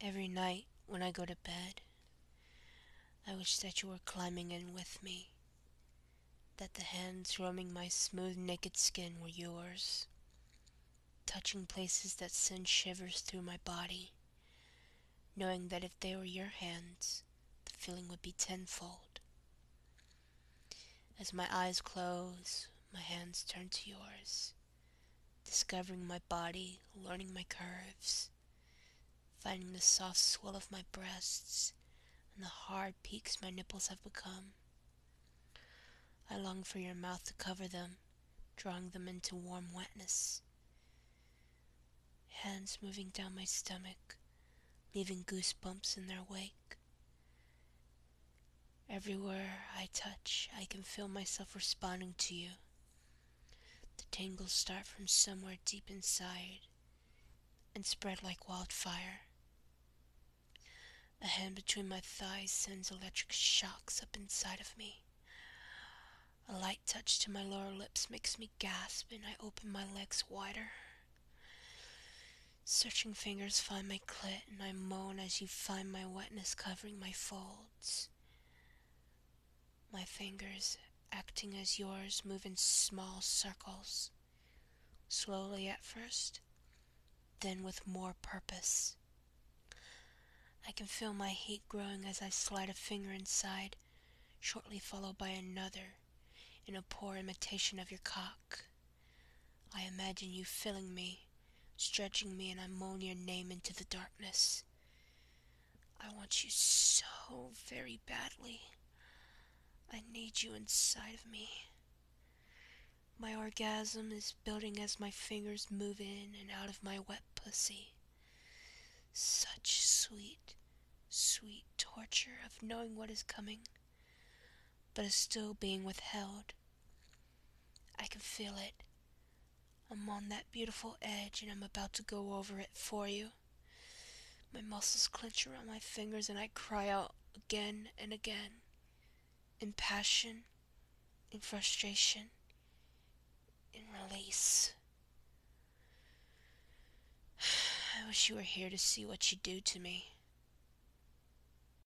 Every night when I go to bed, I wish that you were climbing in with me, that the hands roaming my smooth naked skin were yours, touching places that send shivers through my body, knowing that if they were your hands, the feeling would be tenfold. As my eyes close, my hands turn to yours, discovering my body, learning my curves, finding the soft swell of my breasts and the hard peaks my nipples have become. I long for your mouth to cover them, drawing them into warm wetness. Hands moving down my stomach, leaving goosebumps in their wake. Everywhere I touch, I can feel myself responding to you. The tingles start from somewhere deep inside and spread like wildfire. A hand between my thighs sends electric shocks up inside of me. A light touch to my lower lips makes me gasp and I open my legs wider. Searching fingers find my clit and I moan as you find my wetness covering my folds. My fingers, acting as yours, move in small circles, slowly at first, then with more purpose. I can feel my heat growing as I slide a finger inside, shortly followed by another, in a poor imitation of your cock. I imagine you filling me, stretching me, and I moan your name into the darkness. I want you so very badly. I need you inside of me. My orgasm is building as my fingers move in and out of my wet pussy. Such sweet, sweet torture of knowing what is coming, but is still being withheld. I can feel it. I'm on that beautiful edge and I'm about to go over it for you. My muscles clench around my fingers and I cry out again and again, in passion, in frustration, in release. I wish you were here to see what you do to me.